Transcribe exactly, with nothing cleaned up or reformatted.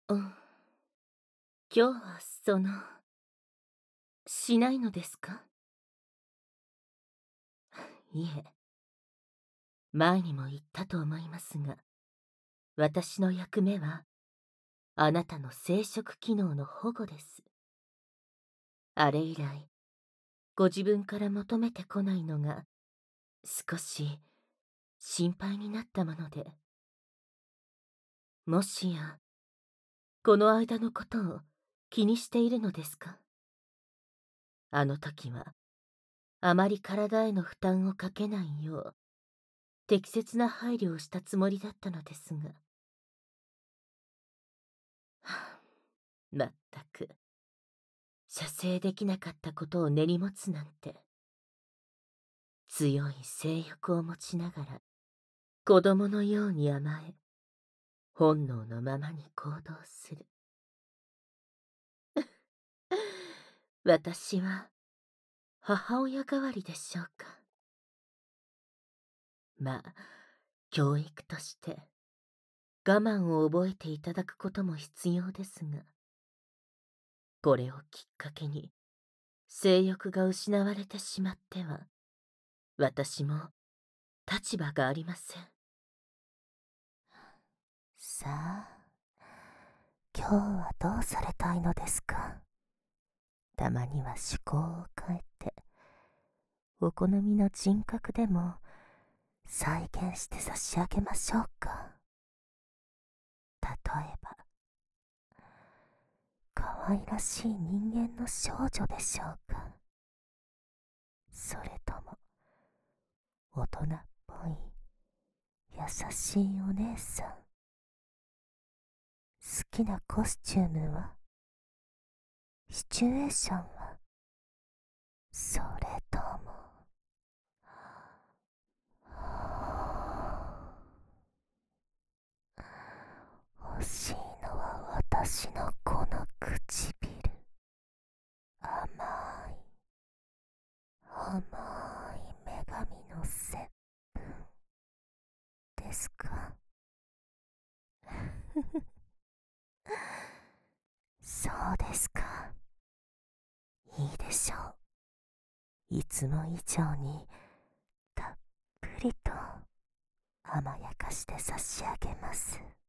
うん。今日はその、しないのですか？いえ、前にも言ったと思いますが、私の役目は、あなたの生殖機能の保護です。あれ以来、ご自分から求めてこないのが、少し心配になったもので、もしや、この間のことを気にしているのですか？あの時は、あまり体への負担をかけないよう、適切な配慮をしたつもりだったのですが。はあ、まったく、射精できなかったことを根に持つなんて。強い性欲を持ちながら、子供のように甘え、本能のままに行動する。私は、母親代わりでしょうか。まあ、教育として、我慢を覚えていただくことも必要ですが、これをきっかけに、性欲が失われてしまっては、私も立場がありません。 さあ、今日はどうされたいのですか？たまには趣向を変えて、お好みの人格でも再現して差し上げましょうか。例えば、可愛らしい人間の少女でしょうか。それとも、大人っぽい優しいお姉さん。好きなコスチュームは、シチュエーションは、それとも、欲しいのは私のこの唇。甘い、甘い女神の接吻ですか？そうですか。いいでしょう。いつも以上にたっぷりと甘やかして差し上げます。